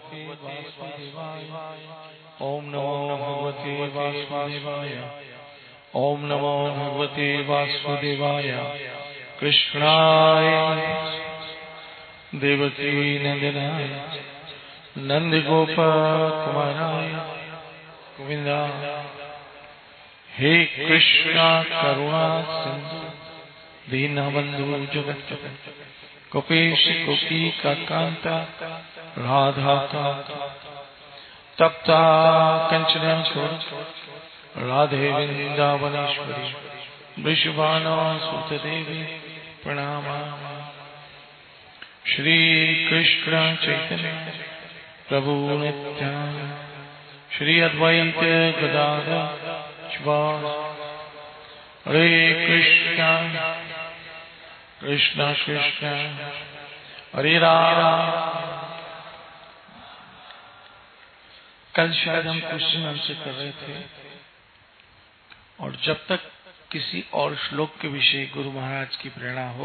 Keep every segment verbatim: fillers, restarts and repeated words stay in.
ओम नमो भगवते वासुदेवाय। ओम नमो भगवते वासुदेवाय। कृष्णाय देवकी नंदनाय नंद गोप कुमाराय गोविंदा। हे कृष्णा करुणा सिंधु दीनबंधु जगत गोपेश गोपी कांता राधा कांता तप्ता कंचन राधे वृंदावनेश्वरी वृषभानुसुत देवी प्रणामामि। श्री कृष्ण चैतन्य प्रभु नित्यानंद श्री अद्वैत गदाधर हरे कृष्णा कृष्णा कृष्णा हरे राम। कल शायद हम क्वेश्चन आंसर कर रहे थे और जब तक किसी और श्लोक के विषय गुरु महाराज की प्रेरणा हो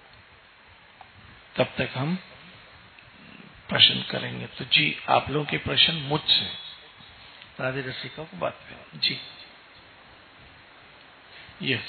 तब तक हम प्रश्न करेंगे। तो जी आप लोगों के प्रश्न मुझसे राधे रसिका को बात करें जी। यस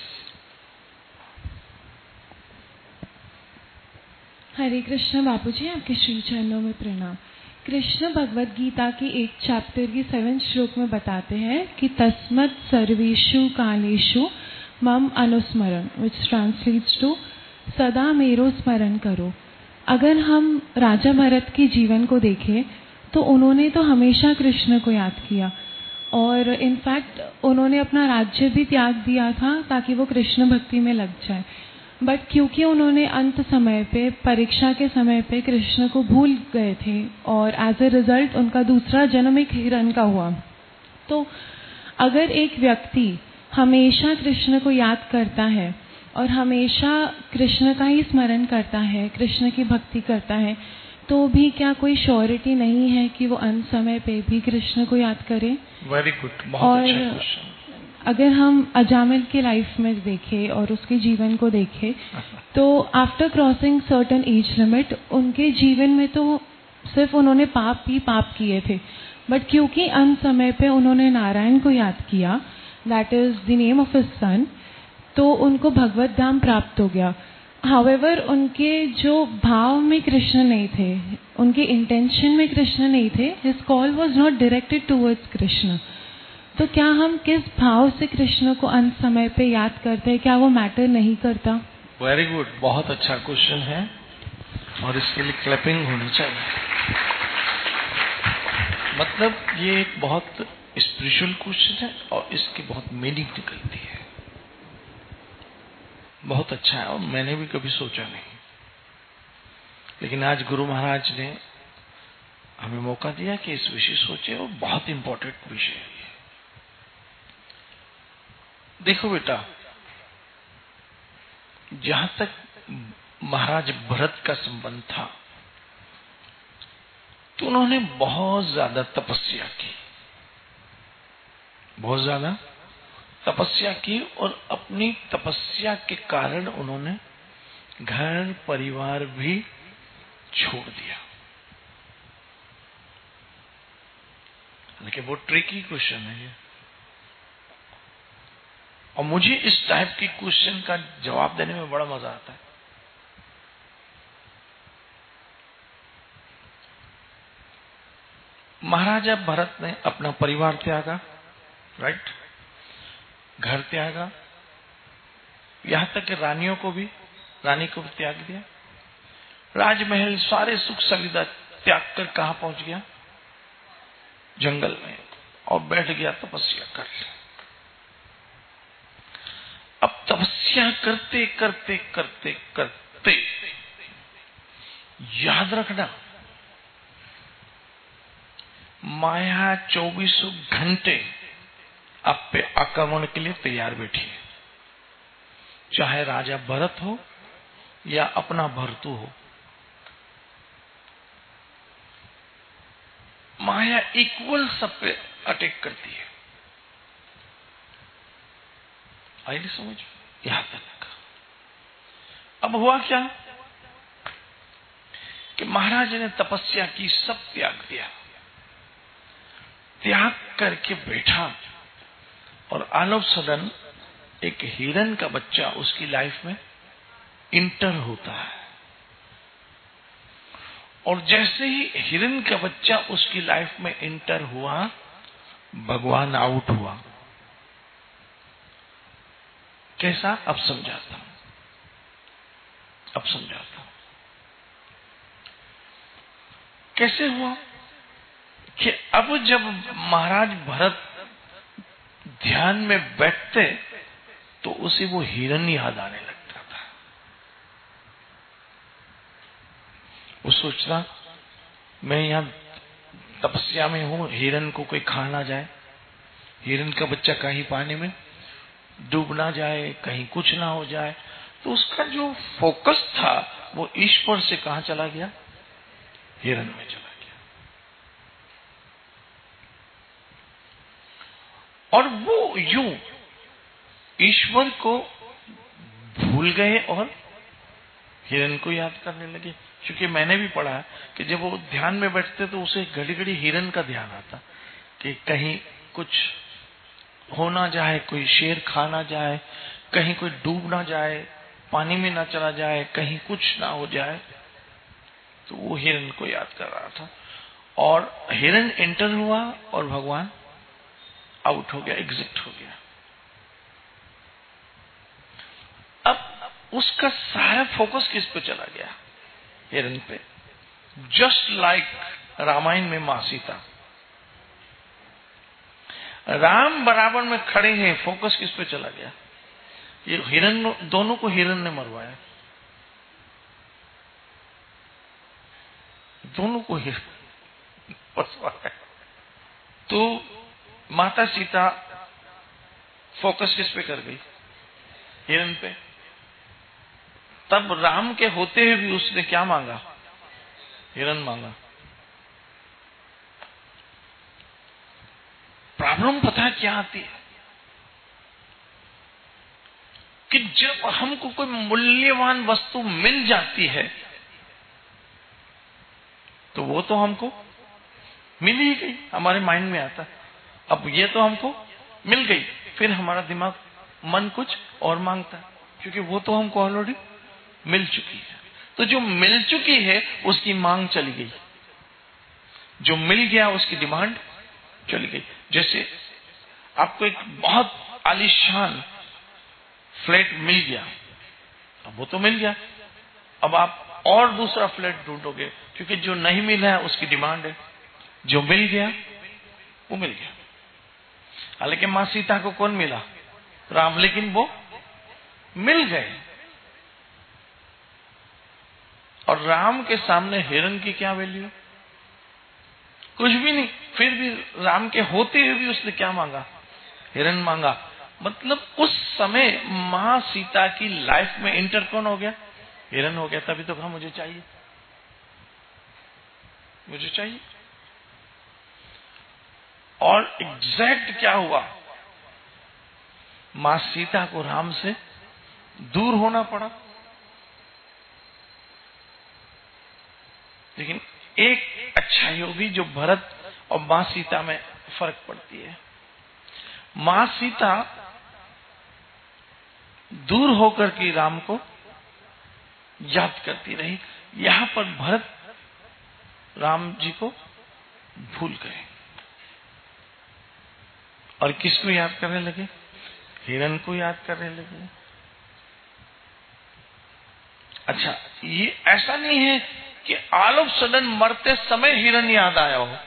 हरे कृष्ण बापूजी, आपके श्री चरणों में प्रणाम। कृष्ण भगवद गीता की एक चैप्टर की सेवेंथ श्लोक में बताते हैं कि तस्मत् सर्वेषु कालेषु मम अनुस्मरण, विच ट्रांसलेट्स टू सदा मेरो स्मरण करो। अगर हम राजा भरत के जीवन को देखें तो उन्होंने तो हमेशा कृष्ण को याद किया और इनफैक्ट उन्होंने अपना राज्य भी त्याग दिया था ताकि वो कृष्ण भक्ति में लग जाए। बट क्योंकि उन्होंने अंत समय पे, परीक्षा के समय पे कृष्ण को भूल गए थे और एज ए रिजल्ट उनका दूसरा जन्म एक हिरण का हुआ। तो अगर एक व्यक्ति हमेशा कृष्ण को याद करता है और हमेशा कृष्ण का ही स्मरण करता है, कृष्ण की भक्ति करता है, तो भी क्या कोई श्योरिटी नहीं है कि वो अंत समय पे भी कृष्ण को याद करे? वेरी गुड, बहुत अच्छा क्वेश्चन। अगर हम अजामिल की लाइफ में देखें और उसके जीवन को देखें तो after crossing certain age limit उनके जीवन में तो सिर्फ उन्होंने पाप ही पाप किए थे, बट क्योंकि अंत समय पे उन्होंने नारायण को याद किया, that is the name of his son, तो उनको भगवत धाम प्राप्त हो गया। हाउएवर उनके जो भाव में कृष्ण नहीं थे, उनके इंटेंशन में कृष्ण नहीं थे, his call was not directed towards Krishna. तो क्या हम किस भाव से कृष्ण को अंत समय पे याद करते हैं, क्या वो मैटर नहीं करता? वेरी गुड, बहुत अच्छा क्वेश्चन है और इसके लिए क्लैपिंग होनी चाहिए। मतलब ये एक बहुत स्पिरिचुअल क्वेश्चन है और इसकी बहुत मीनिंग निकलती है। बहुत अच्छा है और मैंने भी कभी सोचा नहीं, लेकिन आज गुरु महाराज ने हमें मौका दिया कि इस विषय सोचे और बहुत इंपॉर्टेंट विषय है। देखो बेटा, जहां तक महाराज भरत का संबंध था तो उन्होंने बहुत ज्यादा तपस्या की, बहुत ज्यादा तपस्या की और अपनी तपस्या के कारण उन्होंने घर परिवार भी छोड़ दिया। लेकिन वो ट्रिकी क्वेश्चन है ये, और मुझे इस टाइप की क्वेश्चन का जवाब देने में बड़ा मजा आता है। महाराजा भरत ने अपना परिवार त्यागा, राइट, घर त्यागा, यहां तक कि रानियों को भी, रानी को भी त्याग दिया, राजमहल सारे सुख सुविधा त्याग कर कहां पहुंच गया? जंगल में, और बैठ गया तपस्या कर। अब तपस्या करते करते करते करते याद रखना, माया चौबीसों घंटे आप पे आक्रमण के लिए तैयार बैठी है, चाहे राजा भरत हो या अपना भरतु हो। माया इक्वल सब पे अटैक करती है। आई नहीं समझ? यहां तक अब हुआ क्या कि महाराज ने तपस्या की, सब त्याग दिया, त्याग करके बैठा और ऑल ऑफ सडन एक हिरन का बच्चा उसकी लाइफ में इंटर होता है। और जैसे ही हिरन का बच्चा उसकी लाइफ में इंटर हुआ, भगवान आउट हुआ। कैसा? अब समझाता हूं, अब समझाता हूं कैसे हुआ। कि अब जब महाराज भरत ध्यान में बैठते तो उसे वो हिरन याद आने लगता था। वो सोचता मैं यहां तपस्या में हूं, हिरन को कोई खा ना जाए, हिरन का बच्चा कहीं पानी में डूब ना जाए, कहीं कुछ ना हो जाए। तो उसका जो फोकस था वो ईश्वर से कहां चला गया? हिरन में चला गया। और वो यूं ईश्वर को भूल गए और हिरन को याद करने लगे। क्योंकि मैंने भी पढ़ा कि जब वो ध्यान में बैठते तो उसे घड़ी घड़ी हिरन का ध्यान आता कि कहीं कुछ हो ना जाए, कोई शेर खा ना जाए, कहीं कोई डूब ना जाए, पानी में ना चला जाए, कहीं कुछ ना हो जाए। तो वो हिरन को याद कर रहा था और हिरन एंटर हुआ और भगवान आउट हो गया, एग्जिट हो गया। अब उसका सारा फोकस किस पे चला गया? हिरन पे। जस्ट लाइक रामायण में मां सीता, राम बराबर में खड़े हैं, फोकस किस पे चला गया? ये हिरन, दोनों को हिरन ने मरवाया, दोनों को हिरन मरवाया। तो माता सीता फोकस किस पे कर गई? हिरन पे। तब राम के होते हुए भी उसने क्या मांगा? हिरन मांगा। प्रॉब्लम पता है क्या आती है? कि जब हमको कोई मूल्यवान वस्तु मिल जाती है तो वो तो हमको मिल ही गई, हमारे माइंड में आता है अब ये तो हमको मिल गई, फिर हमारा दिमाग मन कुछ और मांगता है क्योंकि वो तो हमको ऑलरेडी मिल चुकी है। तो जो मिल चुकी है उसकी मांग चली गई, जो मिल गया उसकी डिमांड चली गई। जैसे आपको एक बहुत आलीशान फ्लैट मिल गया, अब वो तो मिल गया, अब आप और दूसरा फ्लैट ढूंढोगे क्योंकि जो नहीं मिला है उसकी डिमांड है। जो मिल गया वो मिल गया। हालांकि मां सीता को कौन मिला? राम, लेकिन वो मिल गए। और राम के सामने हिरन की क्या वैल्यू? कुछ भी नहीं। फिर भी राम के होते हुए भी उसने क्या मांगा? हिरन मांगा। मतलब उस समय मां सीता की लाइफ में इंटर कौन हो गया? हिरन हो गया। तभी तो कहा मुझे चाहिए, मुझे चाहिए। और एग्जैक्ट क्या हुआ? मां सीता को राम से दूर होना पड़ा। लेकिन एक अच्छाई होगी जो भरत और मां सीता में फर्क पड़ती है। मां सीता दूर होकर के राम को याद करती रही, यहां पर भरत राम जी को भूल गए और किसको याद करने लगे? हिरन को याद करने लगे। अच्छा, ये ऐसा नहीं है कि ऑल ऑफ सडन मरते समय हिरन याद आया हो,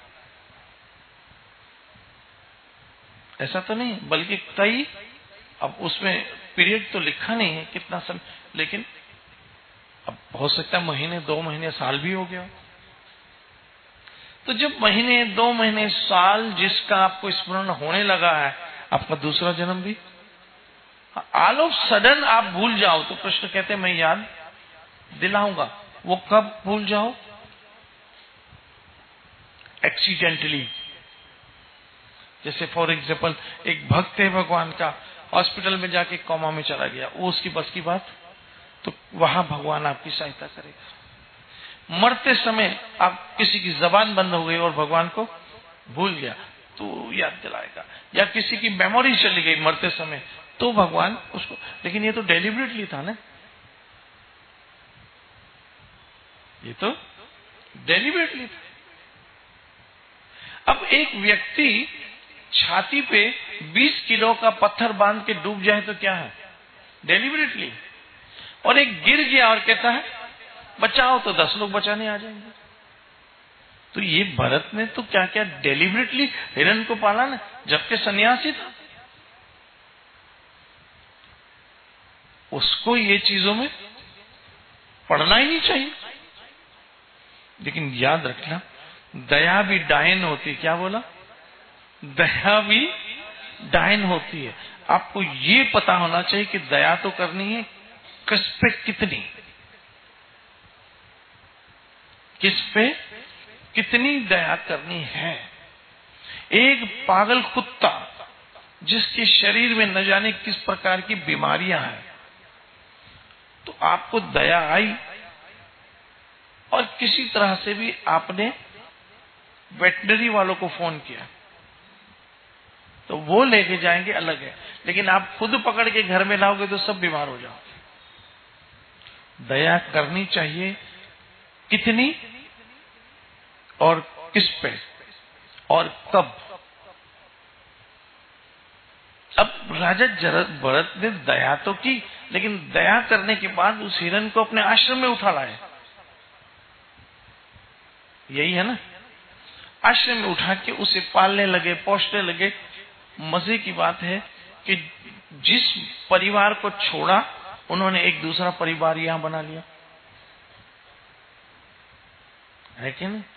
ऐसा तो नहीं, बल्कि कई, अब उसमें पीरियड तो लिखा नहीं है कितना समय, लेकिन अब हो सकता है महीने, दो महीने, साल भी हो गया। तो जब महीने, दो महीने, साल जिसका आपको स्मरण होने लगा है, आपका दूसरा जन्म भी ऑल ऑफ सडन आप भूल जाओ तो कृष्ण कहते मैं याद दिलाऊंगा। वो कब भूल जाओ? एक्सीडेंटली। जैसे फॉर एग्जाम्पल एक भक्त है भगवान का, हॉस्पिटल में जाके कोमा में चला गया, वो उसकी बस की बात, तो वहां भगवान आपकी सहायता करेगा। मरते समय आप किसी की जबान बंद हो गई और भगवान को भूल गया तो याद दिलाएगा, या किसी की मेमोरी चली गई मरते समय तो भगवान उसको, लेकिन ये तो डेलिबरेटली था ना, ये तो डेलिबरेटली था। अब एक व्यक्ति छाती पे बीस किलो का पत्थर बांध के डूब जाए तो क्या है? डेलिबरेटली। और एक गिर गया और कहता है बचाओ, तो दस लोग बचाने आ जाएंगे। तो ये भरत ने तो क्या क्या डेलिबरेटली हिरण को पाला ना, जबकि सन्यासी था। उसको ये चीजों में पढ़ना ही नहीं चाहिए। लेकिन याद रखना, दया भी डायन होती है। क्या बोला? दया भी डायन होती है। आपको ये पता होना चाहिए कि दया तो करनी है, किस पे कितनी, किस पे कितनी दया करनी है। एक पागल कुत्ता जिसके शरीर में न जाने किस प्रकार की बीमारियां हैं, तो आपको दया आई और किसी तरह से भी आपने वेटनरी वालों को फोन किया तो वो लेके जाएंगे, अलग है। लेकिन आप खुद पकड़ के घर में लाओगे तो सब बीमार हो जाओगे। दया करनी चाहिए कितनी और किस पे और कब। अब राजा भरत ने दया तो की, लेकिन दया करने के बाद उस हिरण को अपने आश्रम में उठा लाए। यही है ना, आश्रम में उठा के उसे पालने लगे, पोषने लगे। मजे की बात है कि जिस परिवार को छोड़ा उन्होंने एक दूसरा परिवार यहां बना लिया, है कि नहीं?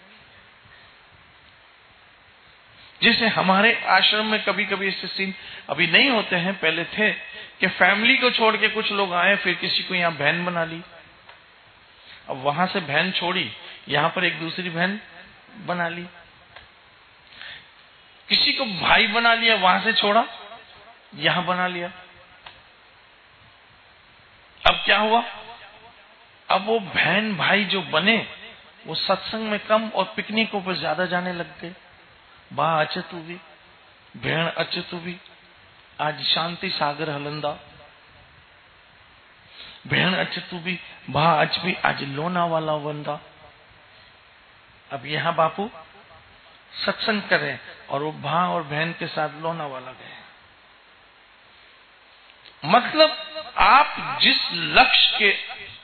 जैसे हमारे आश्रम में कभी कभी ऐसे सीन अभी नहीं होते हैं, पहले थे कि फैमिली को छोड़ के कुछ लोग आए, फिर किसी को यहां बहन बना ली, अब वहां से बहन छोड़ी, यहां पर एक दूसरी बहन बना ली, किसी को भाई बना लिया, वहां से छोड़ा यहां बना लिया। अब क्या हुआ? अब वो बहन भाई जो बने वो सत्संग में कम और पिकनिकों पर ज्यादा जाने लग गए। बा अच तू भी भेण अच तू भी आज शांति सागर हलंदा, भेण अच तू भी बा अच भी आज लोना वाला वंदा। अब यहां बापू सत्संग करें और वो भा और बहन के साथ लोना वाला गए। मतलब आप जिस लक्ष्य के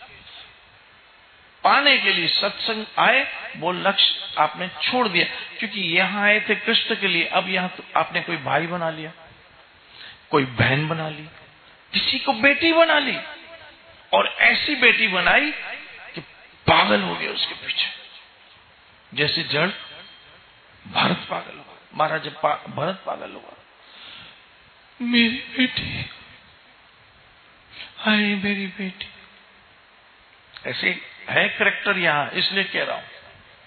पाने के लिए सत्संग आए वो लक्ष्य आपने छोड़ दिया, क्योंकि यहां आए थे कृष्ण के लिए। अब यहां तो आपने कोई भाई बना लिया, कोई बहन बना ली, किसी को बेटी बना ली, और ऐसी बेटी बनाई कि पागल हो गए उसके पीछे। जैसे जड़ भरत पागल हुआ, महाराज जब पा, भरत पागल हुआ, मेरी बेटी, हाय मेरी बेटी। ऐसे है करैक्टर यहां, इसलिए कह रहा हूं,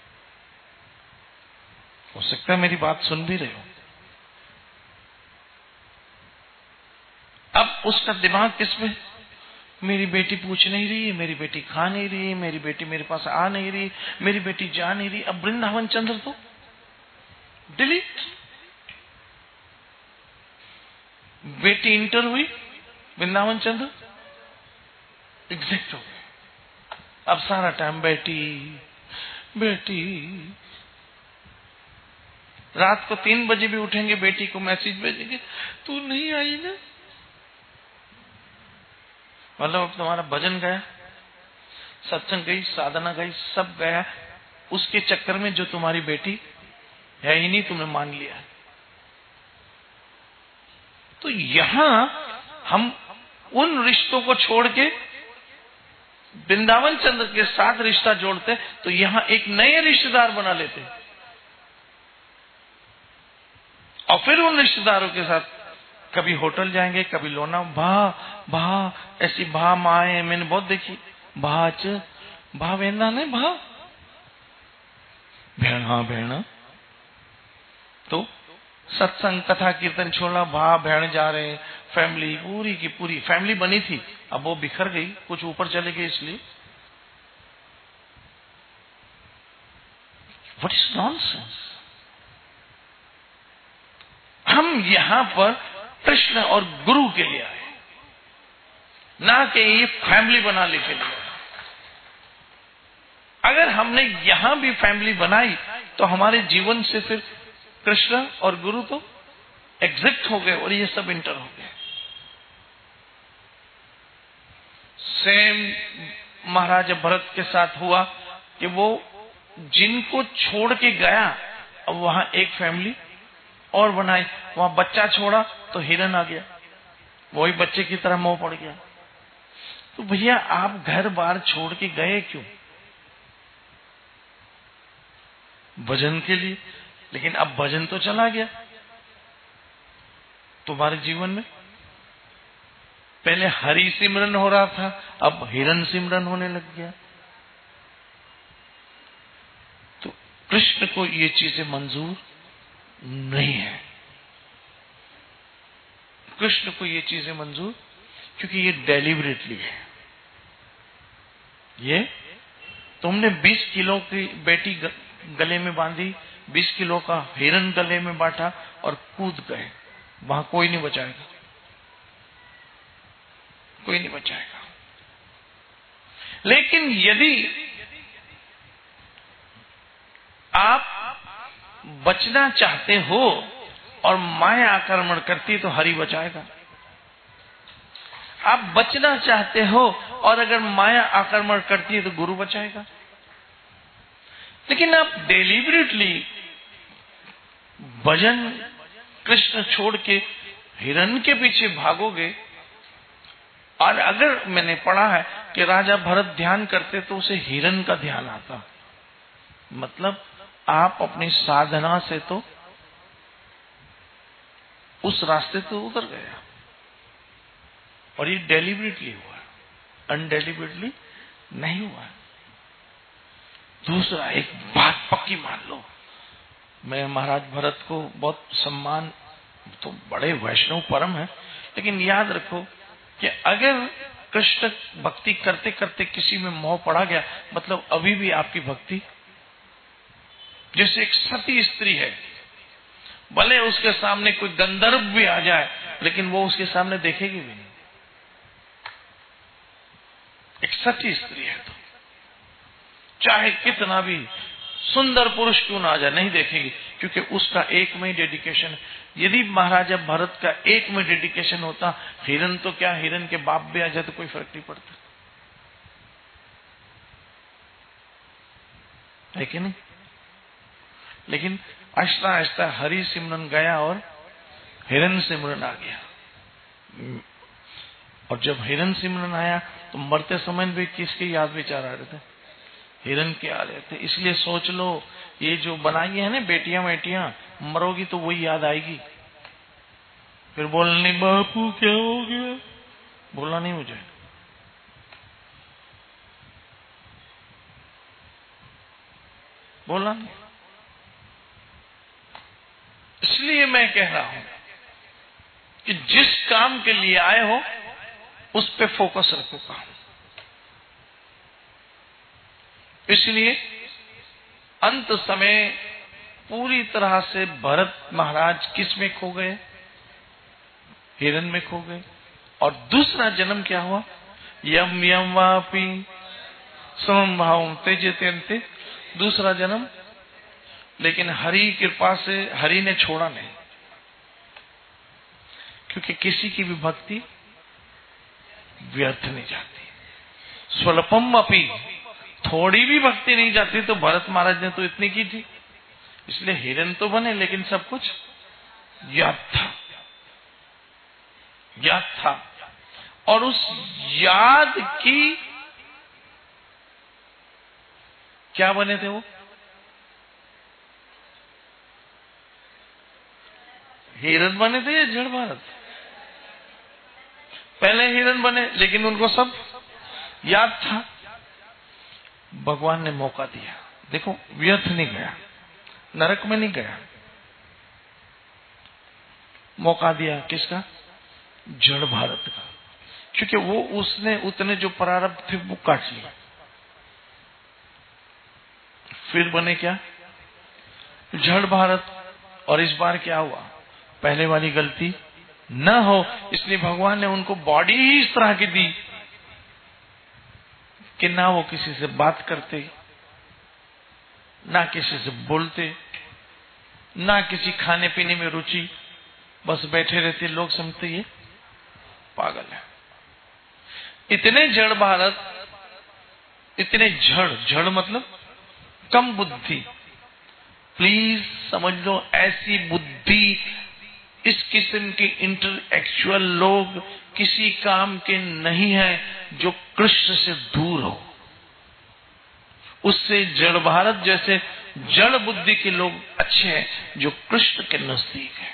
हो सकता है मेरी बात सुन भी रहे हो। अब उसका दिमाग किसमें? मेरी बेटी पूछ नहीं रही, मेरी बेटी खा नहीं रही, मेरी बेटी मेरे पास आ नहीं रही, मेरी बेटी जा नहीं रही। अब वृंदावन चंद्र तो डिलीट। बेटी इंटर हुई, वृंदावन चंद्र एग्जैक्ट हो गए। अब सारा टाइम बेटी बेटी, रात को तीन बजे भी उठेंगे, बेटी को मैसेज भेजेंगे, तू नहीं आई ना। मतलब अब तुम्हारा भजन गया, सत्संग गई, साधना गई, सब गया, उसके चक्कर में जो तुम्हारी बेटी है ही नहीं, तुमने मान लिया। तो यहां हम उन रिश्तों को छोड़ के वृंदावन चंद्र के साथ रिश्ता जोड़ते, तो यहां एक नए रिश्तेदार बना लेते, और फिर उन रिश्तेदारों के साथ कभी होटल जाएंगे, कभी लोना। भा भा ऐसी भा माए मैंने बहुत देखी, भाच भा वेंदा ने भा भेण, हाँ भेण। तो सत्संग कथा कीर्तन छोड़ा, भा भेण जा रहे, फैमिली पूरी की पूरी फैमिली बनी थी, अब वो बिखर गई, कुछ ऊपर चले गए। इसलिए व्हाट इज नॉनसेंस। हम यहां पर कृष्ण और गुरु के लिए आए, ना कि ये फैमिली बनाने के लिए। अगर हमने यहां भी फैमिली बनाई तो हमारे जीवन से फिर कृष्ण और गुरु तो एग्जिट हो गए और ये सब इंटर हो गए। सेम महाराजा भरत के साथ हुआ कि वो जिनको छोड़ के गया, अब वहां एक फैमिली और बनाई, वहां बच्चा छोड़ा तो हिरन आ गया, वही बच्चे की तरह मोह पड़ गया। तो भैया आप घर बार छोड़ के गए क्यों? भजन के लिए, लेकिन अब भजन तो चला गया तुम्हारे जीवन में। पहले हरि सिमरन हो रहा था, अब हिरन सिमरन होने लग गया। तो कृष्ण को ये चीजें मंजूर नहीं है, कृष्ण को ये चीजें मंजूर, क्योंकि ये डेलिबरेटली है। ये तुमने बीस किलो की बेटी गले में बांधी, बीस किलो का हिरन गले में बांटा और कूद गए, वहां कोई नहीं बचाएगा, कोई नहीं बचाएगा। लेकिन यदि आप बचना चाहते हो और माया आक्रमण करती तो हरि बचाएगा। आप बचना चाहते हो और अगर माया आक्रमण करती है तो गुरु बचाएगा। लेकिन आप डेलिबरेटली भजन कृष्ण छोड़ के हिरन के पीछे भागोगे, और अगर मैंने पढ़ा है कि राजा भरत ध्यान करते तो उसे हिरन का ध्यान आता, मतलब आप अपनी साधना से तो उस रास्ते तो उतर गया। और ये डेलिबरेटली हुआ, अनडेलिबरेटली नहीं हुआ। दूसरा, एक बात पक्की मान लो, मैं महाराज भरत को बहुत सम्मान, तो बड़े वैष्णव परम है, लेकिन याद रखो कि अगर कृष्ण भक्ति करते करते किसी में मोह पड़ा गया, मतलब अभी भी आपकी भक्ति, जैसे एक सती स्त्री है, भले उसके सामने कोई गंधर्व भी आ जाए लेकिन वो उसके सामने देखेगी भी नहीं। एक सती स्त्री है तो चाहे कितना भी सुंदर पुरुष क्यों ना आ जाए, नहीं देखेगी, क्योंकि उसका एक में डेडिकेशन है। यदि महाराजा भरत का एक में डेडिकेशन होता, हिरन तो क्या, हिरन के बाप भी आ जाए तो कोई फर्क नहीं पड़ता, है कि नहीं? लेकिन आहिस्ता आहिस्ता हरि सिमरन गया और हिरन सिमरन आ गया। और जब हिरन सिमरन आया तो मरते समय भी किसके याद विचार आ रहे थे? हिरन के आ रहे थे। इसलिए सोच लो, ये जो बनाई है ना बेटियां बेटियां, मरोगी तो वही याद आएगी, फिर बोलने बापू क्या हो गया, बोलना नहीं मुझे। बोलना नहीं। इसलिए मैं कह रहा हूं कि जिस काम के लिए आए हो उस पे फोकस रखो काम। इसलिए अंत समय पूरी तरह से भरत महाराज किस में खो गए? हिरन में खो गए। और दूसरा जन्म क्या हुआ? यम यम वापी समभाव तेजते अंते, दूसरा जन्म। लेकिन हरि कृपा से हरि ने छोड़ा नहीं, क्योंकि किसी की भी भक्ति व्यर्थ नहीं जाती। स्वल्पम अपी, थोड़ी भी भक्ति नहीं जाती। तो भरत महाराज ने तो इतनी की थी, इसलिए हिरन तो बने लेकिन सब कुछ याद था, याद था। और उस याद की क्या बने थे वो? हिरन बने थे या जड़ भारत? पहले हिरन बने, लेकिन उनको सब याद था। भगवान ने मौका दिया, देखो व्यर्थ नहीं गया, नरक में नहीं गया। मौका दिया किसका? जड़ भारत का, क्योंकि वो उसने उतने जो प्रारब्ध थे वो काट लिया। फिर बने क्या? जड़ भारत। और इस बार क्या हुआ? पहले वाली गलती न हो, इसलिए भगवान ने उनको बॉडी ही इस तरह की दी कि ना वो किसी से बात करते, ना किसी से बोलते, ना किसी खाने पीने में रुचि, बस बैठे रहते। लोग समझते ये पागल है। इतने जड़ भारत, इतने जड़, जड़ मतलब कम बुद्धि। प्लीज समझ लो, ऐसी बुद्धि, इस किस्म के इंटेलेक्चुअल लोग किसी काम के नहीं है जो कृष्ण से दूर हो। उससे जड़ भारत जैसे जड़ बुद्धि के लोग अच्छे हैं जो कृष्ण के नजदीक है।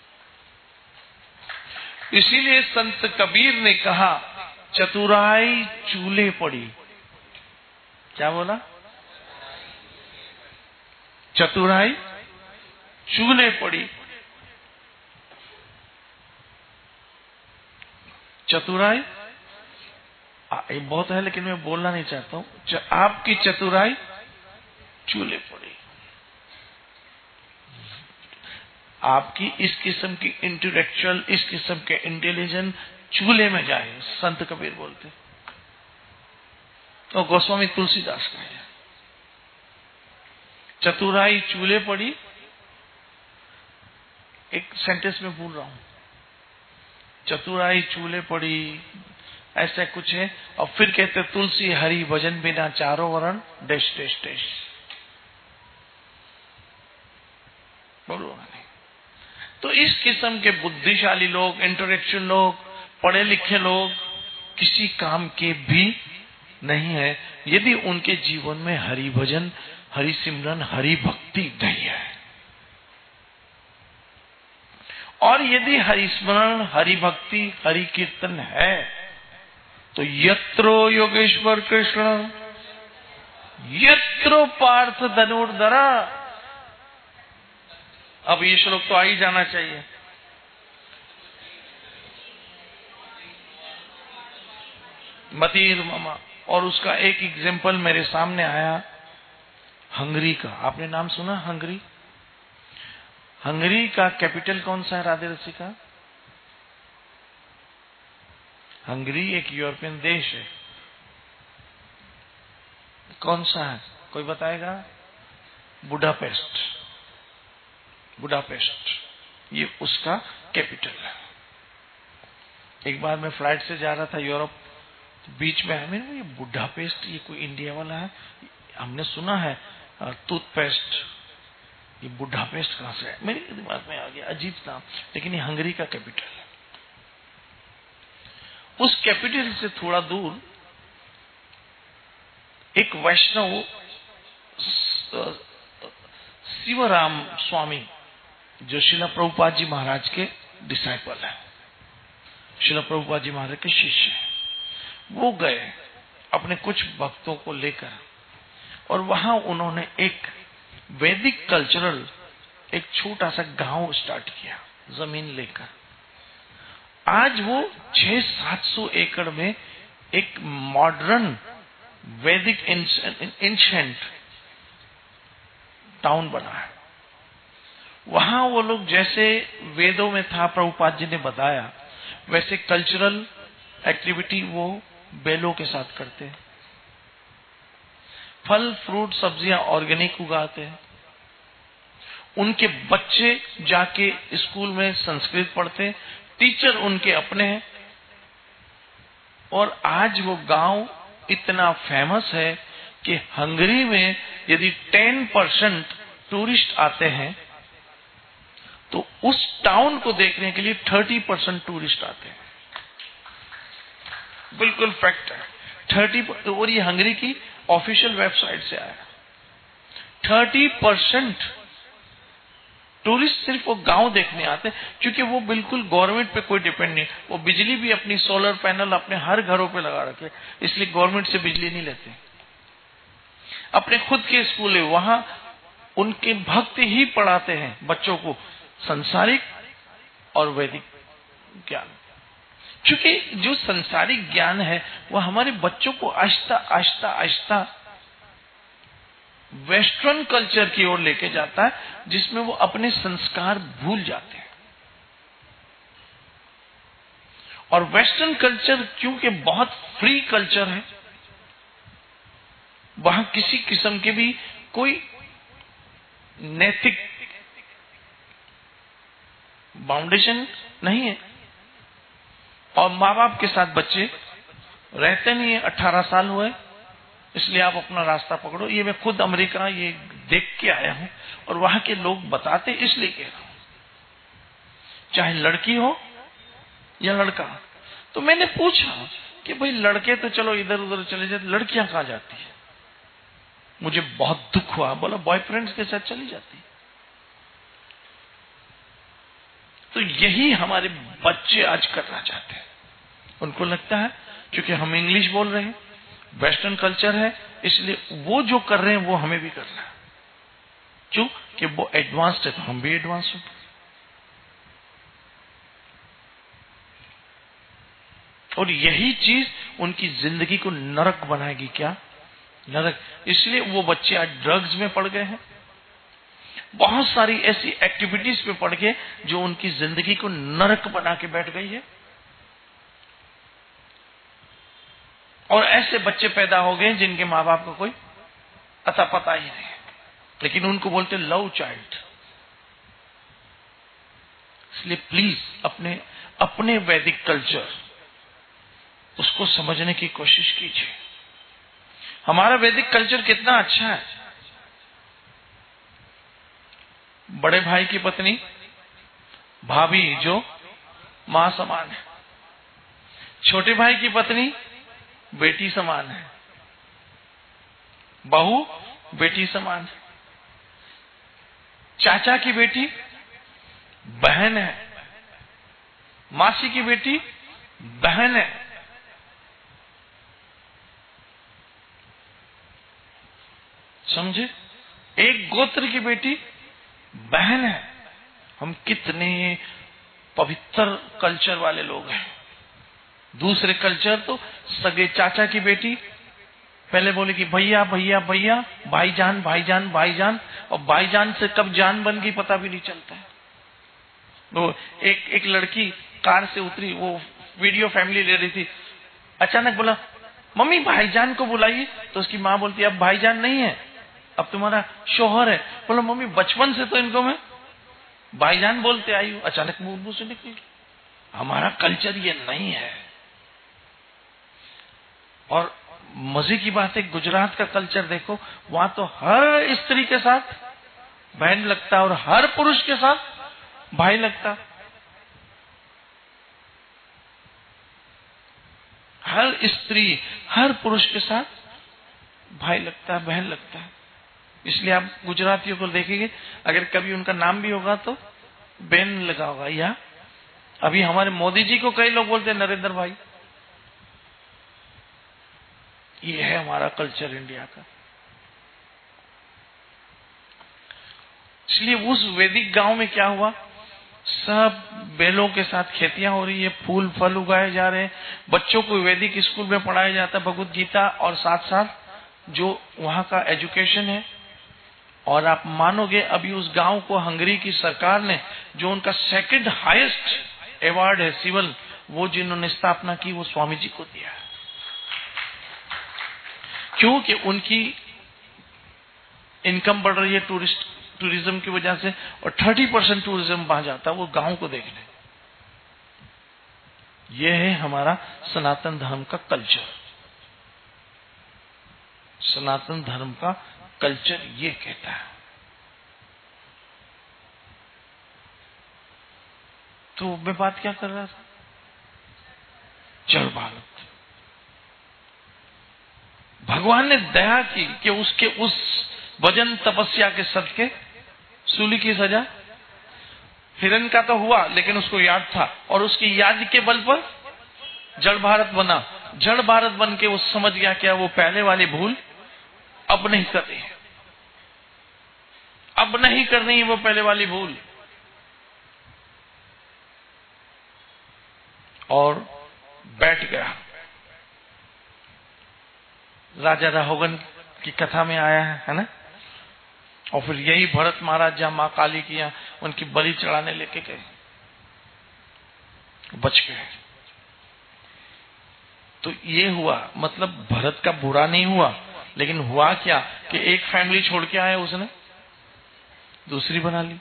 इसीलिए संत कबीर ने कहा, चतुराई चूल्हे पड़ी। क्या बोला? चतुराई चूल्हे पड़ी। चतुराई ये बहुत है, लेकिन मैं बोलना नहीं चाहता हूं। आपकी चतुराई चूल्हे पड़ी। आपकी इस किस्म की इंटेलेक्चुअल, इस किस्म के इंटेलिजेंस चूल्हे में जाए, संत कबीर बोलते। तो गोस्वामी तुलसीदास का है, चतुराई चूल्हे पड़ी। एक सेंटेंस में भूल रहा हूं, चतुराई चूल्हे पड़ी, ऐसा कुछ है। और फिर कहते तुलसी हरि भजन बिना चारों वरण डेश डेश डेश। बोलो नहीं। तो इस किस्म के बुद्धिशाली लोग, इंटेलेक्चुअल लोग, पढ़े लिखे लोग किसी काम के भी नहीं है यदि उनके जीवन में हरि भजन, हरि सिमरन, हरि भक्ति नहीं है। और यदि हरि स्मरण, हरि भक्ति, हरि कीर्तन है तो यत्रो योगेश्वर कृष्ण, यत्रो पार्थ धनुर्धरा। अब ये श्लोक तो आ ही जाना चाहिए। मतीर ममा। और उसका एक एग्जाम्पल मेरे सामने आया हंगरी का। आपने नाम सुना हंगरी? हंगरी का कैपिटल कौन सा है राधे रसिका? हंगरी एक यूरोपियन देश है। कौन सा है कोई बताएगा? बुडापेस्ट। बुडापेस्ट ये उसका कैपिटल है। एक बार मैं फ्लाइट से जा रहा था यूरोप, तो बीच में है मैंने ये बुडापेस्ट, ये कोई इंडिया वाला है, हमने सुना है टूथपेस्ट, ये बुडापेस्ट कहां से है? मेरे दिमाग में आ गया, अजीब नाम, लेकिन ये हंगरी का कैपिटल है। उस कैपिटल से थोड़ा दूर एक वैष्णव शिवराम स्वामी, जो शिला प्रभुपाद जी महाराज के डिसाइपल है, शिला प्रभुपाद जी महाराज के शिष्य हैं, वो गए अपने कुछ भक्तों को लेकर और वहां उन्होंने एक वैदिक कल्चरल एक छोटा सा गांव स्टार्ट किया जमीन लेकर। आज वो छह सात सौ एकड़ में एक मॉडर्न वैदिक एंशिएंट टाउन बना है। वहां वो लोग जैसे वेदों में था, प्रभुपाद जी ने बताया, वैसे कल्चरल एक्टिविटी वो बैलों के साथ करते हैं। फल फ्रूट सब्जियां ऑर्गेनिक उगाते हैं। उनके बच्चे जाके स्कूल में संस्कृत पढ़ते हैं, टीचर उनके अपने हैं। और आज वो गांव इतना फेमस है कि हंगरी में यदि टेन परसेंट टूरिस्ट आते हैं तो उस टाउन को देखने के लिए थर्टी परसेंट टूरिस्ट आते हैं। बिल्कुल फैक्ट है। थर्टी, और ये हंगरी की ऑफिशियल वेबसाइट से आया। थर्टी परसेंट टूरिस्ट सिर्फ वो गांव देखने आते हैं, क्योंकि वो बिल्कुल गवर्नमेंट पे कोई डिपेंड नहीं। वो बिजली भी अपनी सोलर पैनल अपने हर घरों पे लगा रखे, इसलिए गवर्नमेंट से बिजली नहीं लेते। अपने खुद के स्कूल है, वहां उनके भक्त ही पढ़ाते हैं बच्चों को संसारिक और वैदिक ज्ञान। क्योंकि जो संसारिक ज्ञान है वह हमारे बच्चों को आहिस्ता आहिस्ता आहिस्ता वेस्टर्न कल्चर की ओर लेके जाता है, जिसमें वो अपने संस्कार भूल जाते हैं। और वेस्टर्न कल्चर क्योंकि बहुत फ्री कल्चर है, वहां किसी किस्म के भी कोई नैतिक बाउंडेशन नहीं है, और माँ बाप के साथ बच्चे रहते नहीं है। अठारह साल हुए इसलिए आप अपना रास्ता पकड़ो। ये मैं खुद अमेरिका ये देख के आया हूं, और वहां के लोग बताते इसलिए कह रहा हूं, चाहे लड़की हो या लड़का। तो मैंने पूछा कि भाई लड़के तो चलो इधर उधर चले जाते, लड़कियां कहां जाती है? मुझे बहुत दुख हुआ। बोला बॉयफ्रेंड्स के साथ चली जाती। तो यही हमारे बच्चे आज करना चाहते हैं। उनको लगता है क्योंकि हम इंग्लिश बोल रहे हैं, वेस्टर्न कल्चर है, इसलिए वो जो कर रहे हैं वो हमें भी करना है। क्यों? कि वो एडवांस्ड है तो हम भी एडवांस हो। और यही चीज उनकी जिंदगी को नरक बनाएगी। क्या नरक? इसलिए वो बच्चे आज ड्रग्स में पड़ गए हैं, बहुत सारी ऐसी एक्टिविटीज पे पड़ गए जो उनकी जिंदगी को नरक बना के बैठ गई है। और ऐसे बच्चे पैदा हो गए जिनके माँ बाप को कोई अता पता ही नहीं, लेकिन उनको बोलते लव चाइल्ड। इसलिए प्लीज अपने अपने वैदिक कल्चर उसको समझने की कोशिश कीजिए। हमारा वैदिक कल्चर कितना अच्छा है। बड़े भाई की पत्नी भाभी जो मां समान है, छोटे भाई की पत्नी बेटी समान है, बहू बेटी समान है, चाचा की बेटी बहन है, मासी की बेटी बहन है। समझे? एक गोत्र की बेटी बहन है। हम कितने पवित्र कल्चर वाले लोग हैं। दूसरे कल्चर तो सगे चाचा की बेटी पहले बोले कि भैया भैया भैया, भाईजान भाईजान भाईजान, और भाईजान से कब जान बन गई पता भी नहीं चलता है। वो एक एक लड़की कार से उतरी, वो वीडियो फैमिली ले रही थी, अचानक बोला मम्मी भाईजान को बुलाइए। तो उसकी माँ बोलती अब भाईजान नहीं है, अब तुम्हारा शोहर है। बोला मम्मी बचपन से तो इनको मैं भाईजान बोलते आई हूं। अचानक मुंह मुंह से निकली। हमारा कल्चर ये नहीं है। और मजे की बात है, गुजरात का कल्चर देखो, वहां तो हर स्त्री के साथ बहन लगता और हर पुरुष के साथ भाई लगता। हर स्त्री हर पुरुष के साथ भाई लगता है, बहन लगता है। इसलिए आप गुजरातियों को देखेंगे, अगर कभी उनका नाम भी होगा तो बहन लगा होगा। या अभी हमारे मोदी जी को कई लोग बोलते हैं नरेंद्र भाई। ये है हमारा कल्चर इंडिया का। इसलिए उस वैदिक गांव में क्या हुआ, सब बैलों के साथ खेतियां हो रही है, फूल फल उगाए जा रहे हैं, बच्चों को वैदिक स्कूल में पढ़ाया जाता है भगवत गीता, और साथ साथ जो वहां का एजुकेशन है। और आप मानोगे अभी उस गांव को हंगरी की सरकार ने जो उनका सेकंड हाईएस्ट अवार्ड है सिविल, वो जिन्होंने स्थापना की वो स्वामी जी को दिया। क्योंकि उनकी इनकम बढ़ रही है टूरिस्ट टूरिज्म की वजह से, और तीस परसेंट टूरिज्म वहां जाता है वो गांव को देखने। यह है हमारा सनातन धर्म का कल्चर। सनातन धर्म का कल्चर ये कहता है। तो मैं बात क्या कर रहा था? जड़ भारत। भगवान ने दया की कि उसके उस भजन तपस्या के सदके सूली की सजा हिरण का तो हुआ, लेकिन उसको याद था, और उसकी याद के बल पर जड़ भारत बना। जड़ भारत बन के वो समझ गया क्या वो पहले वाली भूल अब नहीं करनी है, अब नहीं करनी है वो पहले वाली भूल। और बैठ गया। राजा राहुगन की कथा में आया है, है ना? और फिर यही भरत महाराज जहां मां काली की यहाँ उनकी बलि चढ़ाने लेके गए, बच गए। तो ये हुआ, मतलब भरत का बुरा नहीं हुआ, लेकिन हुआ क्या कि एक फैमिली छोड़ के आया, उसने दूसरी बना ली।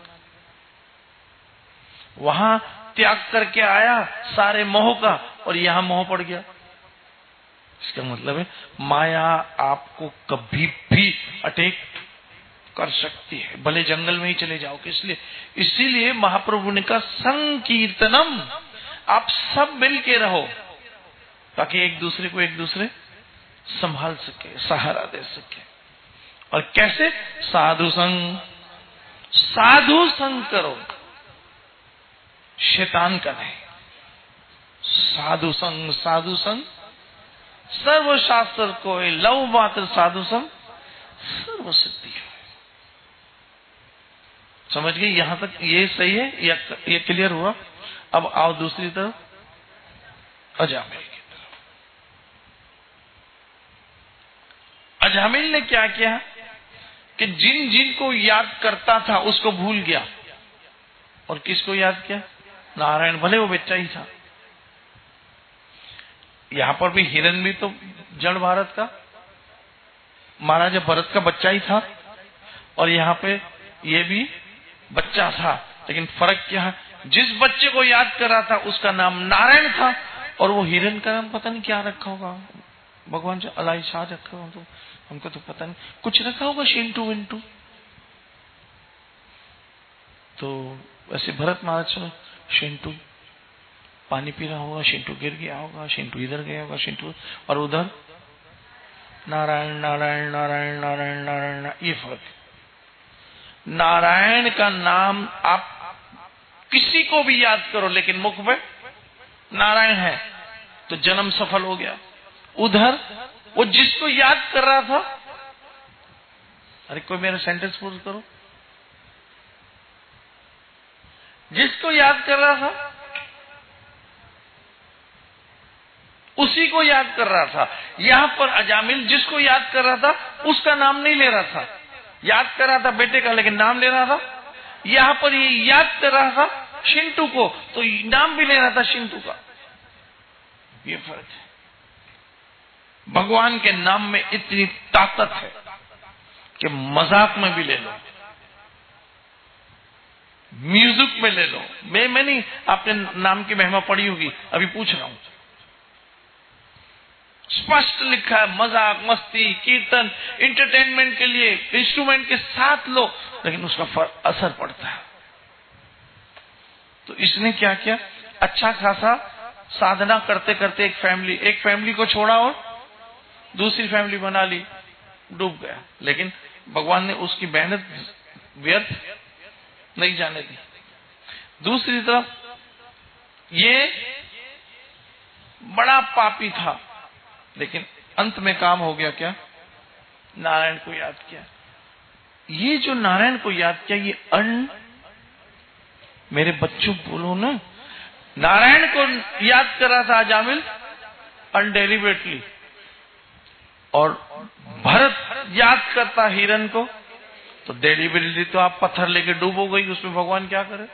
वहां त्याग करके आया सारे मोह का, और यहां मोह पड़ गया। इसका मतलब है माया आपको कभी भी अटैक कर सकती है, भले जंगल में ही चले जाओ। इसलिए इसीलिए महाप्रभु ने कहा संकीर्तनम, आप सब मिल के रहो, ताकि एक दूसरे को एक दूसरे संभाल सके, सहारा दे सके। और कैसे? साधु संग, साधु संग करो, शैतान का नहीं। साधु संग, साधु संग सर्वशास्त्र को लव मात्र साधु संग सर्व सिद्धि है। समझ गए? यहां तक ये सही है, या ये क्लियर हुआ? अब आओ दूसरी तरफ, अजामिल की तरफ। अजामिल ने क्या किया कि जिन जिन को याद करता था उसको भूल गया, और किसको याद किया? नारायण, भले वो बच्चा ही था। यहां पर भी हिरण भी तो जड़ भारत का, महाराजा भरत का बच्चा ही था, और यहां पे ये भी बच्चा था। लेकिन फर्क क्या है? जिस बच्चे को याद कर रहा था उसका नाम नारायण था, और वो हिरण का नाम पता नहीं क्या रखा होगा, भगवान से अलाई शाह रखा होगा, तो हमको तो पता नहीं, कुछ रखा होगा शिंटू विंटू। तो वैसे भरत महाराज शिंटू पानी पी रहा होगा, शिंटू गिर गया होगा, शिंटू इधर गया होगा, शिंटू, और उधर नारायण नारायण नारायण नारायण नारायण। ये फर्क है। नारायण का नाम आप किसी को भी याद करो, लेकिन मुख में नारायण है तो जन्म सफल हो गया। उधर वो जिसको याद कर रहा था, अरे कोई मेरा सेंटेंस पूरा करो, जिसको याद कर रहा था उसी को याद कर रहा था। यहां पर अजामिल जिसको याद कर रहा था उसका नाम नहीं ले रहा था, याद कर रहा था बेटे का, लेकिन नाम ले रहा था। यहां पर ये याद कर रहा था शिंटू को, तो नाम भी ले रहा था शिंटू का। ये फर्क है। भगवान के नाम में इतनी ताकत है कि मजाक में भी ले लो, म्यूजिक में ले लो। मैं मैं नहीं, आपने नाम की महिमा पढ़ी होगी, अभी पूछ रहा हूं। स्पष्ट लिखा है, मजाक मस्ती कीर्तन इंटरटेनमेंट के लिए इंस्ट्रूमेंट के साथ लो, लेकिन उसका असर पड़ता है। तो इसने क्या किया, अच्छा खासा साधना करते करते एक फैमिली एक फैमिली को छोड़ा और दूसरी फैमिली बना ली, डूब गया। लेकिन भगवान ने उसकी मेहनत व्यर्थ नहीं जाने दी। दूसरी तरफ ये बड़ा पापी था, लेकिन अंत में काम हो गया क्या? नारायण को याद किया। ये जो नारायण को याद किया, ये अन मेरे बच्चों बोलो ना, नारायण को याद कर रहा था अजामिल अनडेलिबरेटली, और भरत याद करता हिरण को तो डेलिबरेटली। तो आप पत्थर लेके डूबो गई, उसमें भगवान क्या करे?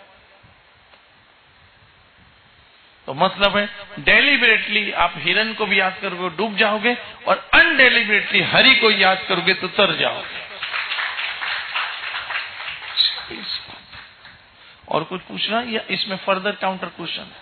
तो मतलब है डेलिबरेटली आप हिरण को भी याद करोगे डूब जाओगे, और अनडेलिबरेटली हरि को याद करोगे तो तर जाओगे। और कुछ पूछना या इसमें फर्दर काउंटर क्वेश्चन है?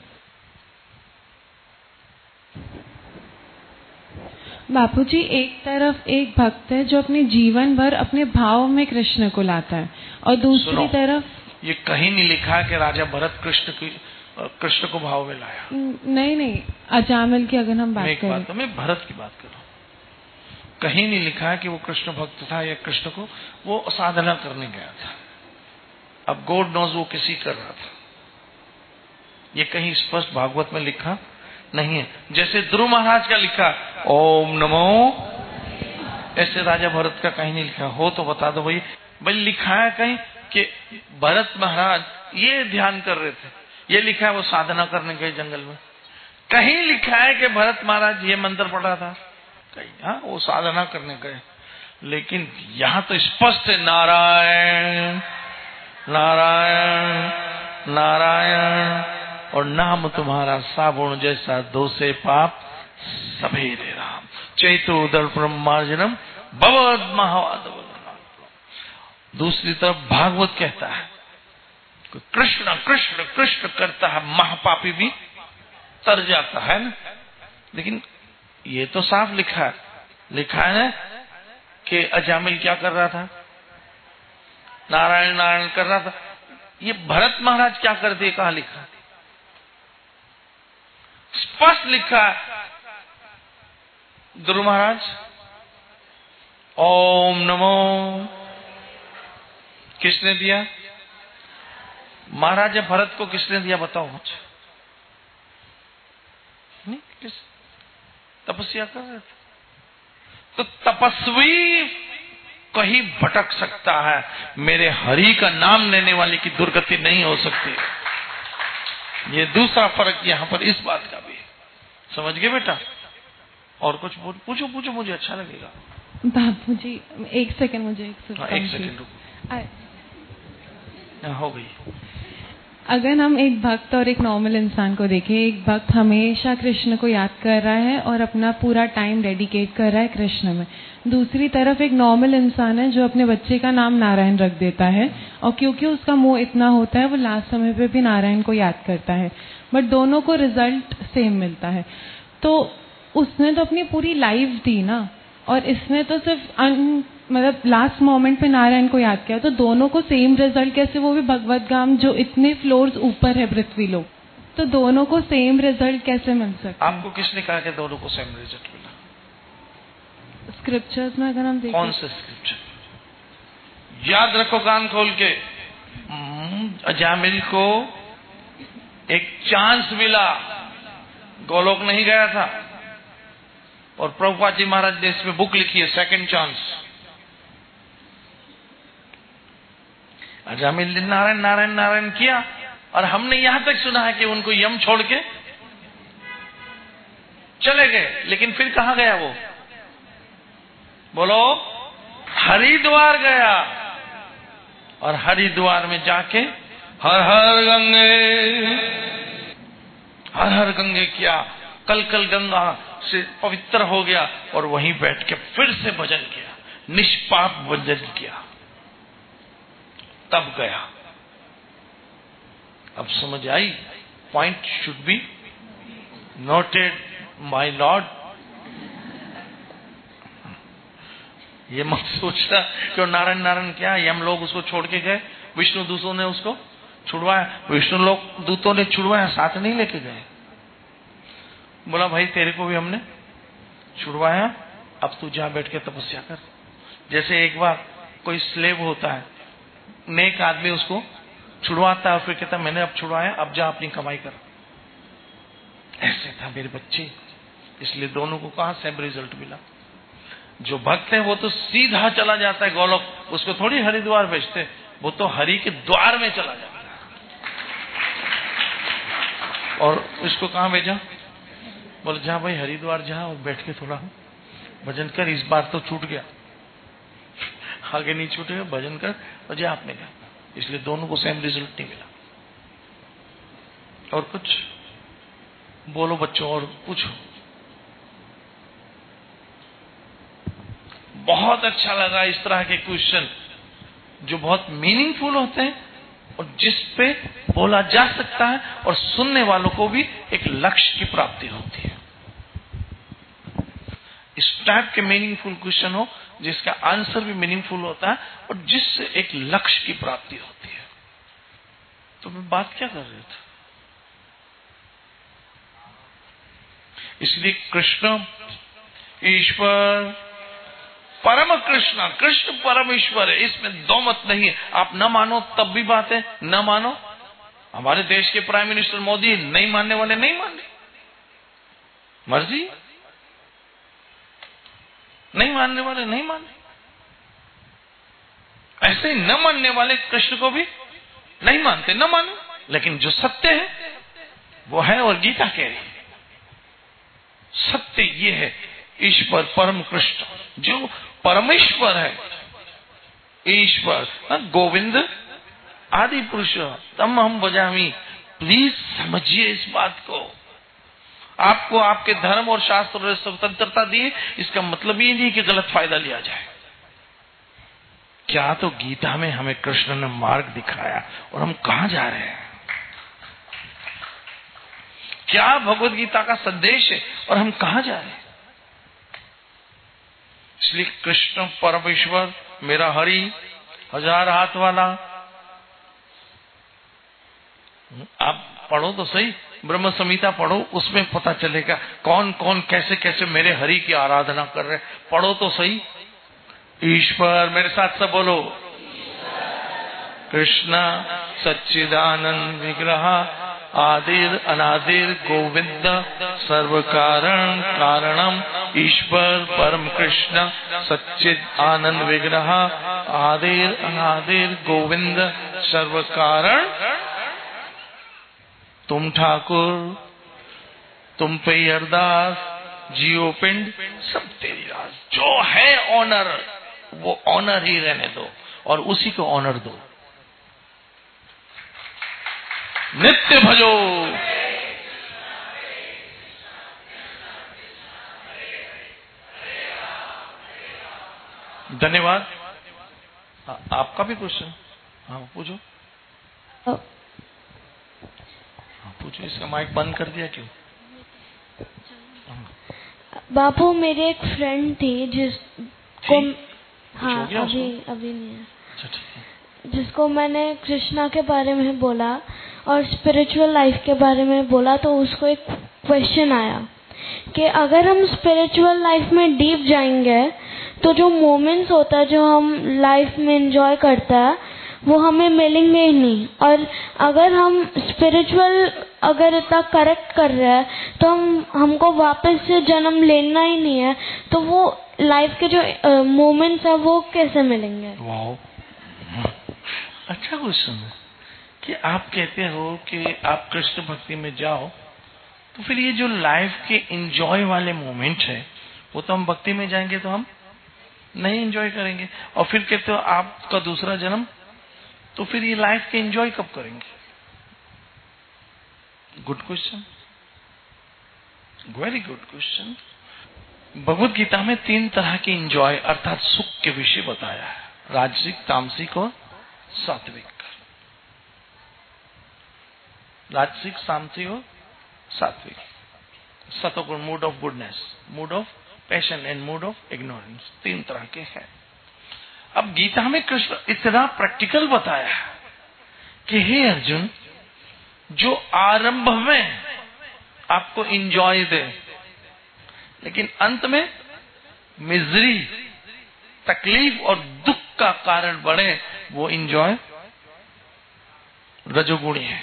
बापूजी, एक तरफ एक भक्त है जो अपने जीवन भर अपने भाव में कृष्ण को लाता है, और दूसरी तरफ ये कहीं नहीं लिखा है कि राजा भरत कृष्ण की कृष्ण को भाव में लाया। नहीं नहीं, अजामिल की अगर हम बात मैं करें, बात तो मैं भरत की बात कर रहा हूँ। कहीं नहीं लिखा है कि वो कृष्ण भक्त था या कृष्ण को वो साधना करने गया था। अब गॉड नोज वो किसी कर रहा था, ये कहीं स्पष्ट भागवत में लिखा नहीं है। जैसे ध्रुव महाराज का लिखा ओम नमो, ऐसे राजा भरत का कहीं नहीं लिखा। हो तो बता दो भाई। भाई लिखा है कहीं कि भरत महाराज ये ध्यान कर रहे थे, ये लिखा है वो साधना करने गए जंगल में। कहीं लिखा है कि भरत महाराज ये मंत्र पढ़ा था, कहीं हाँ वो साधना करने गए। लेकिन यहां तो स्पष्ट है नारायण नारायण नारायण, और नाम तुम्हारा साबुन जैसा धो से पाप सभेरे राम चैतो दर्पणम मार्जनम भवद महावाद। दूसरी तरफ भागवत कहता है कृष्ण कृष्ण कृष्ण करता है महापापी भी तर जाता है ना। लेकिन ये तो साफ लिखा है, लिखा है ना कि अजामिल क्या कर रहा था, नारायण नारायण कर रहा था। ये भरत महाराज क्या कर दिए, कहा लिखा, स्पष्ट लिखा है। ध्रुव महाराज ओम नमो किसने दिया, महाराज भरत को किसने दिया बताओ मुझे। नहीं, किस तपस्या कर रहे थे। तो तपस्वी कहीं भटक सकता है, मेरे हरि का नाम लेने वाले की दुर्गति नहीं हो सकती। ये दूसरा फर्क यहां पर इस बात का भी है। समझ गए बेटा? और कुछ पूछो पूछो, मुझे अच्छा लगेगा। बापू जी एक सेकंड, मुझे एक सेकंड एक सेकंड रुको, हो गई। अगर हम एक भक्त और एक नॉर्मल इंसान को देखें, एक भक्त हमेशा कृष्ण को याद कर रहा है और अपना पूरा टाइम डेडिकेट कर रहा है कृष्ण में। दूसरी तरफ एक नॉर्मल इंसान है जो अपने बच्चे का नाम नारायण रख देता है, और क्योंकि उसका मोह इतना होता है वो लास्ट समय पे भी नारायण को याद करता है, बट दोनों को रिजल्ट सेम मिलता है। तो उसने तो अपनी पूरी लाइफ दी ना, और इसने तो सिर्फ अन मतलब लास्ट मोमेंट पे नारायण को याद किया, तो दोनों को सेम रिजल्ट कैसे, वो भी भगवत धाम जो इतने फ्लोर्स ऊपर है पृथ्वी लोक, तो दोनों को सेम रिजल्ट कैसे मिल सकता है? आपको किसने कहा कि दोनों को सेम रिजल्ट मिला? स्क्रिप्चर्स में अगर हम देखें। कौन से स्क्रिप्चर? याद रखो कान खोल के, अजामिल को एक चांस मिला, गोलोक नहीं गया था, और प्रभुपाद जी महाराज ने इसमें बुक लिखी है सेकंड चांस। अजामिल ने नारायण नारायण नारायण किया, और हमने यहां तक सुना है कि उनको यम छोड़ के चले गए। लेकिन फिर कहां गया वो, बोलो? हरिद्वार गया, और हरिद्वार में जाके हर हर गंगे हर हर गंगे किया, कल कल गंगा से पवित्र हो गया, और वहीं बैठ के फिर से भजन किया, निष्पाप भजन किया, तब गया। अब समझ आई? Point should be noted my lord. ये मत सोचना कि नारायण नारायण क्या, हम लोग उसको छोड़ के गए, विष्णु दूतों ने उसको छुड़वाया, विष्णु लोग दूतों ने छुड़वाया, साथ नहीं लेके गए। बोला भाई तेरे को भी हमने छुड़वाया, अब तू जा बैठ के तपस्या कर। जैसे एक बार कोई स्लेव होता है, नेक आदमी उसको छुड़वाता है, फिर कहता मैंने अब छुड़वाया, अब जा अपनी कमाई कर। ऐसे था मेरे बच्चे, इसलिए दोनों को कहा सेम रिजल्ट मिला। जो भक्त है वो तो सीधा चला जाता है गोलोक, उसको थोड़ी हरिद्वार भेजते, वो तो हरि के द्वार में चला जाता है। और इसको कहां भेजा? बोले जा भाई हरिद्वार जा और बैठ के थोड़ा भजन कर, इस बार तो छूट गया, आगे नहीं छूटेगा, भजन कर और जा आपने कहा। इसलिए दोनों को सेम रिजल्ट नहीं मिला। और कुछ बोलो बच्चों, और पूछो। बहुत अच्छा लगा इस तरह के क्वेश्चन जो बहुत मीनिंगफुल होते हैं, और जिस पे बोला जा सकता है, और सुनने वालों को भी एक लक्ष्य की प्राप्ति होती है। इस टाइप के मीनिंगफुल क्वेश्चन हो जिसका आंसर भी मीनिंगफुल होता है, और जिससे एक लक्ष्य की प्राप्ति होती है। तो मैं बात क्या कर रहा था? इसलिए कृष्ण ईश्वर, परम कृष्ण, कृष्ण परम ईश्वर है, इसमें दो मत नहीं है। आप न मानो तब भी बात है, न मानो। हमारे देश के प्राइम मिनिस्टर मोदी नहीं मानने वाले नहीं माने, मर्जी, नहीं मानने वाले नहीं माने। ऐसे ही न मानने वाले कृष्ण को भी नहीं मानते, न मानो। लेकिन जो सत्य है वो है, और गीता कह रही है सत्य ये है, ईश्वर परम कृष्ण जो परमेश्वर है, ईश्वर गोविंद आदि पुरुष तम हम बजामी। प्लीज समझिए इस बात को। आपको आपके धर्म और शास्त्र और स्वतंत्रता दी, इसका मतलब ये नहीं कि गलत फायदा लिया जाए। क्या तो गीता में हमें कृष्ण ने मार्ग दिखाया, और हम कहां जा रहे हैं? क्या भगवत गीता का संदेश है और हम कहां जा रहे हैं? इसलिए कृष्ण परमेश्वर, मेरा हरि, हजार हाथ वाला। आप पढ़ो तो सही, ब्रह्म संहिता पढ़ो, उसमें पता चलेगा कौन कौन कैसे कैसे मेरे हरि की आराधना कर रहे। पढ़ो तो सही। ईश्वर, मेरे साथ सब बोलो, कृष्ण सच्चिदानंद विग्रह, आदिर अनादिर गोविंद, सर्व कारण कारणम, ईश्वर परम कृष्ण सच्चिद आनंद विग्रह, आदिर अनादिर गोविंद, सर्व कारण। तुम ठाकुर, तुम पे अरदास, जियो पिंड, सब तेरी राज। जो है ऑनर, वो ऑनर ही रहने दो और उसी को ऑनर दो। नित्य भजो। धन्यवाद। आ, आपका भी क्वेश्चन? हाँ पूछो। हाँ पूछो। इसका माइक बंद कर दिया क्यों? बापू, मेरी एक फ्रेंड थी जिसको, हाँ अभी अभी नहीं है, अच्छा ठीक है, जिसको मैंने कृष्णा के बारे में बोला और स्पिरिचुअल लाइफ के बारे में बोला, तो उसको एक क्वेश्चन आया कि अगर हम स्पिरिचुअल लाइफ में डीप जाएंगे तो जो मोमेंट्स होता है जो हम लाइफ में एंजॉय करता है वो हमें मिलेंगे ही नहीं, और अगर हम स्पिरिचुअल अगर इतना करेक्ट कर रहे हैं तो हम हमको वापस से जन्म लेना ही नहीं है, तो वो लाइफ के जो मोमेंट्स है वो कैसे मिलेंगे? वाह, अच्छा क्वेश्चन है कि आप कहते हो कि आप कृष्ण भक्ति में जाओ तो फिर ये जो लाइफ के एंजॉय वाले मोमेंट है वो तो हम भक्ति में जाएंगे तो हम नहीं एंजॉय करेंगे, और फिर कहते हो आपका दूसरा जन्म, तो फिर ये लाइफ के एंजॉय कब करेंगे? Good question, very good question. Bhagavad Gita में तीन तरह के एंजॉय अर्थात सुख के विषय बताया है, राजसिक, तामसिक और सात्विक। राजसिक, तामसिक और सात्विक। सतोगुण mood of goodness, mood of passion and mood of ignorance, तीन तरह के हैं। अब गीता में कृष्ण इतना प्रैक्टिकल बताया है कि हे अर्जुन, जो आरंभ में आपको इंजॉय दे लेकिन अंत में मिजरी, तकलीफ और दुख का कारण बढ़े, वो इंजॉय रजोगुणी है।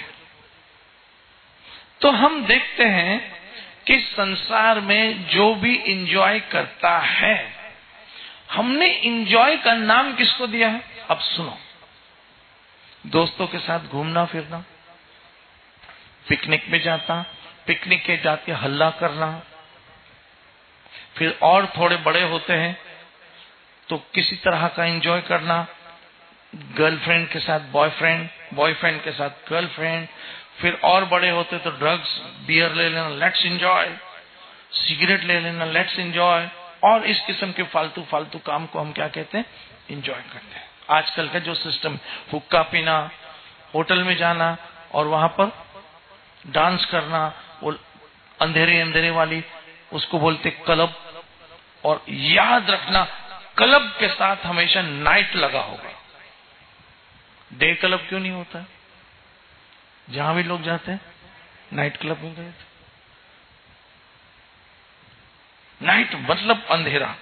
तो हम देखते हैं कि संसार में जो भी इंजॉय करता है, हमने इंजॉय का नाम किसको दिया है? अब सुनो, दोस्तों के साथ घूमना फिरना, पिकनिक में जाता, पिकनिक के जाके हल्ला करना, फिर और थोड़े बड़े होते हैं तो किसी तरह का एंजॉय करना, गर्लफ्रेंड के साथ बॉयफ्रेंड, बॉयफ्रेंड के साथ गर्लफ्रेंड, फिर और बड़े होते तो ड्रग्स, बियर ले लेना, लेट्स एंजॉय, सिगरेट ले लेना, लेट्स एंजॉय, और इस किस्म के फालतू फालतू काम को हम क्या कहते हैं? एंजॉय करते हैं। आजकल का जो सिस्टम, हुक्का पीना, होटल में जाना और वहां पर डांस करना, वो अंधेरे अंधेरे वाली, उसको बोलते क्लब। और याद रखना, क्लब के साथ हमेशा नाइट लगा होगा, डे क्लब क्यों नहीं होता? जहां भी लोग जाते हैं नाइट क्लब में गए थे। नाइट मतलब अंधेरा।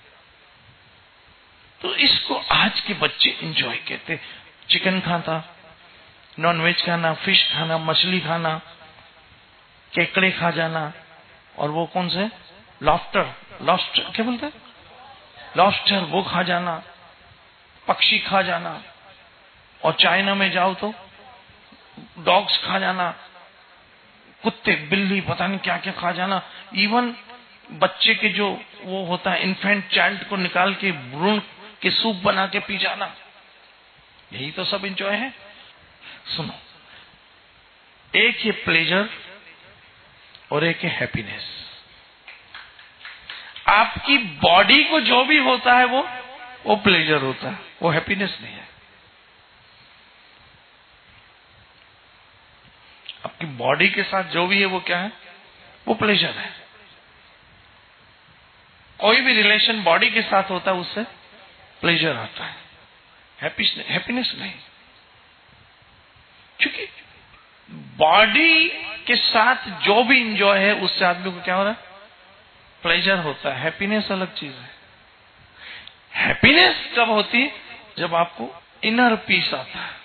तो इसको आज के बच्चे एंजॉय कहते। चिकन खाता, नॉन वेज खाना, फिश खाना, मछली खाना, केकड़े खा जाना, और वो कौन से लॉफ्टर, लॉफ्टर क्या बोलते हैं, लॉफ्टर, वो खा जाना, पक्षी खा जाना, और चाइना में जाओ तो डॉग्स खा जाना, कुत्ते बिल्ली पता नहीं क्या क्या खा जाना। इवन बच्चे के जो वो होता है इन्फेंट चाइल्ड को निकाल के भ्रूण के सूप बना के पी जाना, यही तो सब एंजॉय है। सुनो, एक ये प्लेजर और एक है हैप्पीनेस। आपकी बॉडी को जो भी होता है वो वो प्लेजर होता है, वो हैप्पीनेस नहीं है। आपकी बॉडी के साथ जो भी है वो क्या है, वो प्लेजर है। कोई भी रिलेशन बॉडी के साथ होता है उससे प्लेजर आता है, हैप्पीनेस नहीं। क्योंकि बॉडी के साथ जो भी इंजॉय है उससे आदमी को क्या हो रहा है, प्लेजर होता है। हैप्पीनेस अलग चीज है। हैप्पीनेस कब होती है, जब आपको इनर पीस आता है।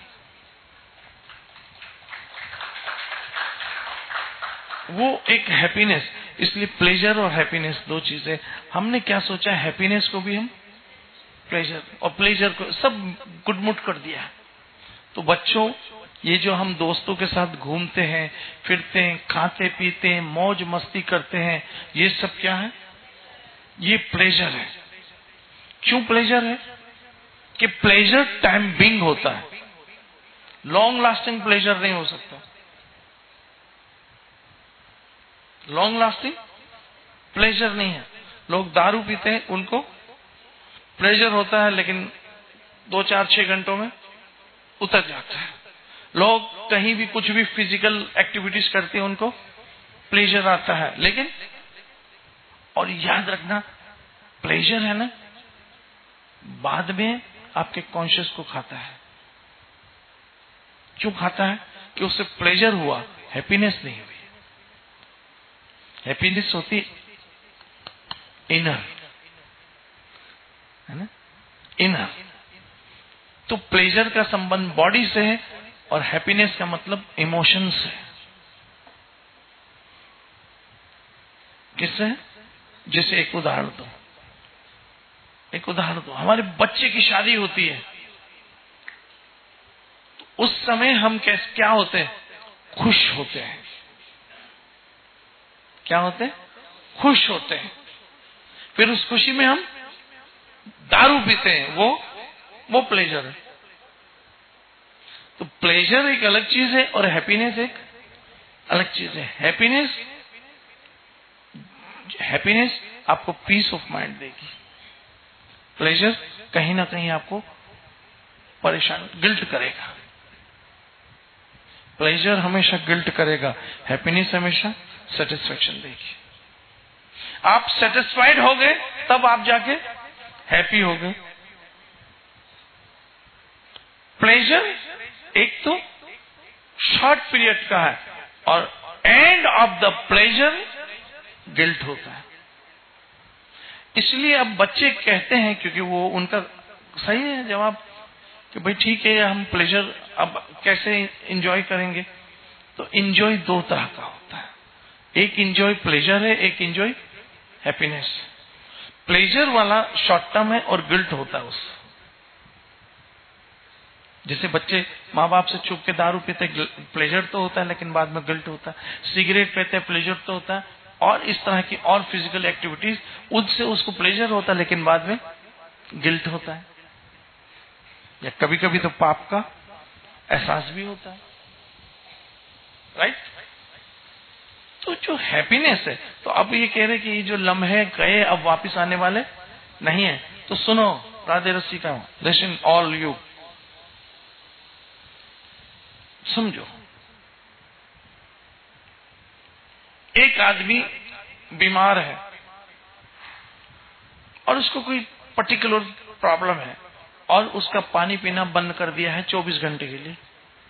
वो एक हैप्पीनेस। इसलिए प्लेजर और हैप्पीनेस दो चीजें। हमने क्या सोचा, हैप्पीनेस को भी हम प्लेजर और प्लेजर को सब गुडमुट कर दिया। तो बच्चों, ये जो हम दोस्तों के साथ घूमते हैं, फिरते हैं, खाते पीते हैं, मौज मस्ती करते हैं, ये सब क्या है, ये प्लेजर है। क्यों प्लेजर है? कि प्लेजर टाइम बिंग होता है, लॉन्ग लास्टिंग प्लेजर नहीं हो सकता। लॉन्ग लास्टिंग प्लेजर नहीं है। लोग दारू पीते हैं, उनको प्लेजर होता है, लेकिन दो चार छह घंटों में उतर जाता है। लोग कहीं भी कुछ भी फिजिकल एक्टिविटीज करते हैं, उनको प्लेजर आता है, लेकिन और याद रखना, प्लेजर है ना, बाद में आपके कॉन्शियस को खाता है। क्यों खाता है? कि उससे प्लेजर हुआ, हैप्पीनेस नहीं हुई। हैप्पीनेस होती इनर, है ना, इनर। तो प्लेजर का संबंध बॉडी से है और हैप्पीनेस का मतलब इमोशन से। किससे? जैसे एक उदाहरण दो, एक उदाहरण दो। हमारे बच्चे की शादी होती है, तो उस समय हम कैसे क्या होते हैं? खुश होते हैं। क्या होते हैं? खुश होते हैं। फिर उस खुशी में हम दारू पीते हैं, वो वो प्लेजर है। तो प्लेजर एक अलग चीज है और हैप्पीनेस एक अलग चीज है। हैप्पीनेस हैप्पीनेस आपको पीस ऑफ माइंड देगी। प्लेजर कहीं ना कहीं आपको परेशान, गिल्ट करेगा। प्लेजर हमेशा गिल्ट करेगा, हैप्पीनेस हमेशा सेटिस्फेक्शन देगी। आप सेटिस्फाइड हो गए तब आप जाके हैप्पी हो गए। प्लेजर एक तो शॉर्ट पीरियड का है और end of the pleasure guilt होता है। इसलिए अब बच्चे कहते हैं, क्योंकि वो उनका सही है जवाब, कि भाई ठीक है, हम प्लेजर अब कैसे एंजॉय करेंगे? तो एंजॉय दो तरह का होता है। एक एंजॉय प्लेजर है, एक एंजॉय हैप्पीनेस। प्लेजर वाला शॉर्ट टर्म है और गिल्ट होता है उससे। जैसे बच्चे माँ बाप से छुप के दारू पीते, प्लेजर तो होता है लेकिन बाद में गिल्ट होता है। सिगरेट पीते, प्लेजर तो होता है, और इस तरह की और फिजिकल एक्टिविटीज, उससे उसको प्लेजर होता है लेकिन बाद में गिल्ट होता है, या कभी कभी तो पाप का एहसास भी होता है। राइट? तो जो हैप्पीनेस है, तो अब ये कह रहे कि ये जो लम्हे गए अब वापस आने वाले नहीं है। तो सुनो राधे रसी का, लिसन ऑल यू, समझो। एक आदमी बीमार है और उसको कोई पर्टिकुलर प्रॉब्लम है और उसका पानी पीना बंद कर दिया है चौबीस घंटे के लिए।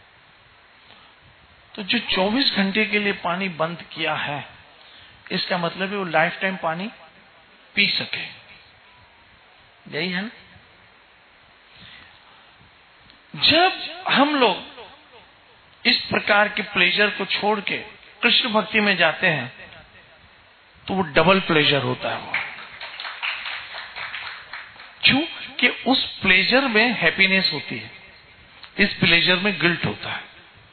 तो जो चौबीस घंटे के लिए पानी बंद किया है, इसका मतलब है वो लाइफ टाइम पानी पी सके। यही है ना? जब हम लोग इस प्रकार के प्लेजर को छोड़ के कृष्ण भक्ति में जाते हैं, तो वो डबल प्लेजर होता है। वो क्यों? कि उस प्लेजर में हैप्पीनेस होती है, इस प्लेजर में गिल्ट होता है।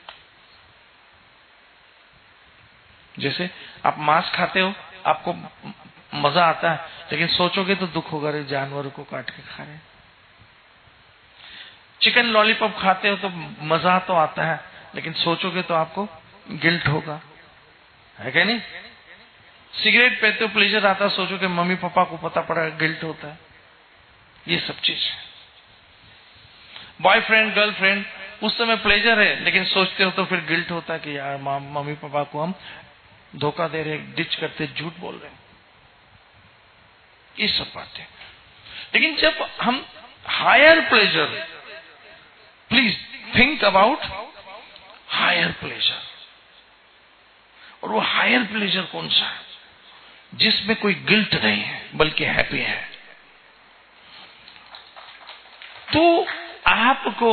जैसे आप मांस खाते हो, आपको मजा आता है, लेकिन सोचोगे तो दुख होगा, रे जानवरों को काट के खा रहे। चिकन लॉलीपॉप खाते हो तो मजा तो आता है, लेकिन सोचोगे तो आपको गिल्ट होगा, है क्या नहीं? सिगरेट पीते हो प्लेजर आता, सोचो कि मम्मी पापा को पता पड़ा, गिल्ट होता है। ये सब चीज है। बॉयफ्रेंड गर्लफ्रेंड उस समय प्लेजर है, लेकिन सोचते हो तो फिर गिल्ट होता है कि यार मम्मी पापा को हम धोखा दे रहे, डिच करते, झूठ बोल रहे। ये सब बातें। लेकिन जब हम higher pleasure, please think about higher pleasure, और वो हायर प्लेजर कौन सा है? जिसमें कोई गिल्ट नहीं है बल्कि हैप्पी है। तो आपको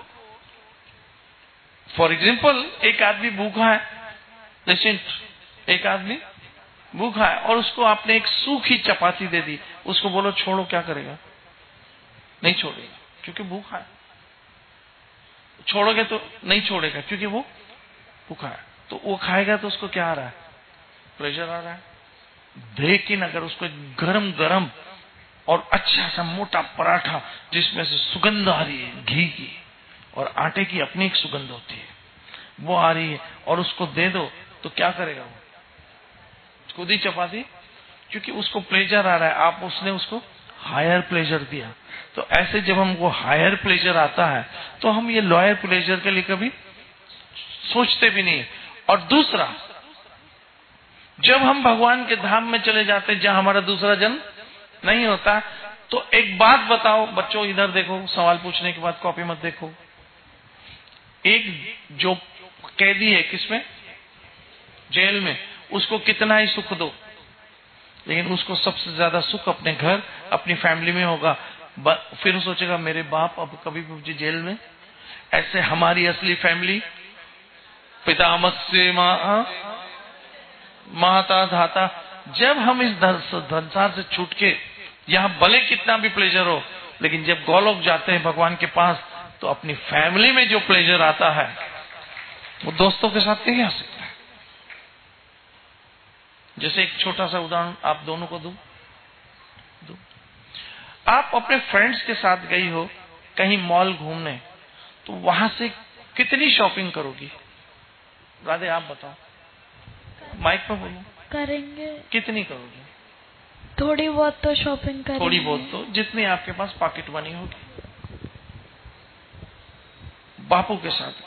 फॉर एग्जाम्पल एक आदमी भूखा है, पेशेंट एक आदमी भूखा है और उसको आपने एक सूखी चपाती दे दी, उसको बोलो छोड़ो, क्या करेगा? नहीं छोड़ेगा क्योंकि भूखा है। छोड़ोगे तो नहीं छोड़ेगा क्योंकि वो भूखा है। तो वो खाएगा तो उसको क्या आ रहा है? प्रेशर आ रहा है। लेकिन अगर उसको गरम गरम और अच्छा सा मोटा पराठा जिसमें से सुगंध आ रही है, घी की और आटे की अपनी एक सुगंध होती है, वो आ रही है, और उसको दे दो तो क्या करेगा वो? खुद ही चपाती, क्योंकि उसको प्लेजर आ रहा है, आप उसने उसको हायर प्लेजर दिया। तो ऐसे जब हमको हायर प्लेजर आता है तो हम ये लोअर प्लेजर के लिए कभी सोचते भी नहीं। और दूसरा, जब हम भगवान के धाम में चले जाते हैं जहां हमारा दूसरा जन्म नहीं होता, तो एक बात बताओ बच्चों, इधर देखो, सवाल पूछने के बाद कॉपी मत देखो। एक जो कैदी है किसमें? जेल में, उसको कितना ही सुख दो, लेकिन उसको सबसे ज्यादा सुख अपने घर, अपनी फैमिली में होगा। फिर वो सोचेगा मेरे बाप अब कभी भी मुझे जेल में। ऐसे हमारी असली फैमिली, पिता मत्स्य माता धाता, जब हम इस संसार से छूट के यहाँ भले कितना भी प्लेजर हो, लेकिन जब गोलोक जाते हैं भगवान के पास, तो अपनी फैमिली में जो प्लेजर आता है वो दोस्तों के साथ नहीं आ सकता। जैसे एक छोटा सा उदाहरण आप दोनों को दूं, दूं। आप अपने फ्रेंड्स के साथ गई हो कहीं मॉल घूमने, तो वहां से कितनी शॉपिंग करोगी? राधे आप बताओ, माइक पर बोलो। करेंगे। कितनी करोगी? थोड़ी बहुत तो शॉपिंग करेंगे। थोड़ी बहुत तो, जितनी आपके पास पॉकेट मनी होगी। बापू के साथ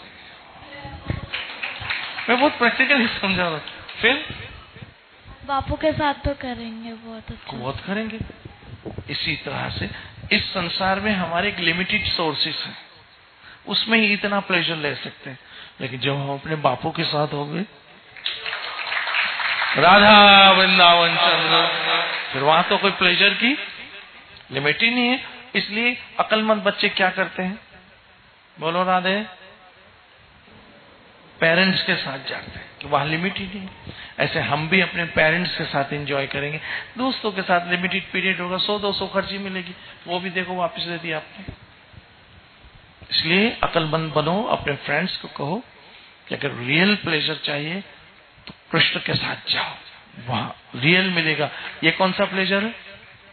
मैं बहुत प्रैक्टिकली समझा रहा हूं। फिर बापू के साथ तो करेंगे, बहुत अच्छा बहुत करेंगे। इसी तरह से इस संसार में हमारे एक लिमिटेड सोर्सेस हैं, उसमें ही इतना प्लेजर ले सकते हैं। लेकिन जब हम अपने बापू के साथ होंगे, राधा वृंदावन चंद्र, फिर वहां तो कोई प्लेजर की लिमिट ही नहीं है। इसलिए अक्लमंद बच्चे क्या करते हैं? बोलो राधे, पेरेंट्स के साथ जाते हैं कि वहां लिमिट ही नहीं। ऐसे हम भी अपने पेरेंट्स के साथ एंजॉय करेंगे। दोस्तों के साथ लिमिटेड पीरियड होगा, सौ दो सौ खर्ची मिलेगी, वो भी देखो वापस दे दिया आपने। इसलिए अक्लमंद बनो, अपने फ्रेंड्स को कहो कि अगर रियल प्लेजर चाहिए तो कृष्ण के साथ जाओ, वहां रियल मिलेगा। ये कौन सा प्लेजर है?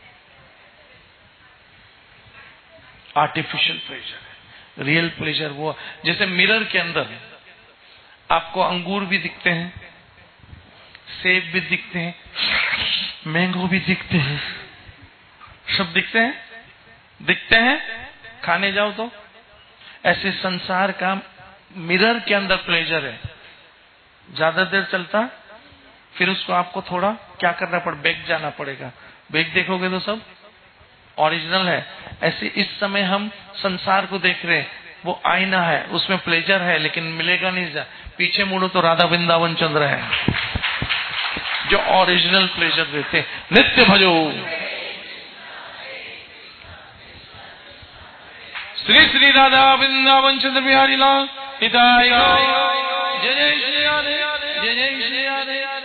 आर्टिफिशियल प्लेजर है। रियल प्लेजर वो, जैसे मिरर के अंदर आपको अंगूर भी दिखते हैं, सेब भी दिखते हैं, मैंगो भी दिखते हैं, सब दिखते हैं, दिखते हैं, खाने जाओ तो। ऐसे संसार का मिरर के अंदर प्लेजर है, ज्यादा देर चलता, फिर उसको आपको थोड़ा क्या करना पड़, बैक जाना पड़ेगा। बैक देखोगे तो सब ओरिजिनल है। ऐसे इस समय हम संसार को देख रहे हैं, वो आईना है, उसमें प्लेजर है, लेकिन मिलेगा नहीं। जा पीछे मुड़ो तो राधा वृंदावन चंद्र है जो ओरिजिनल प्लेजर देते। नित्य भजो श्री श्री राधा वृंदावन चंद्र बिहारी लाल हिताय। जय जय श्री राधे, जय जय श्री राधे।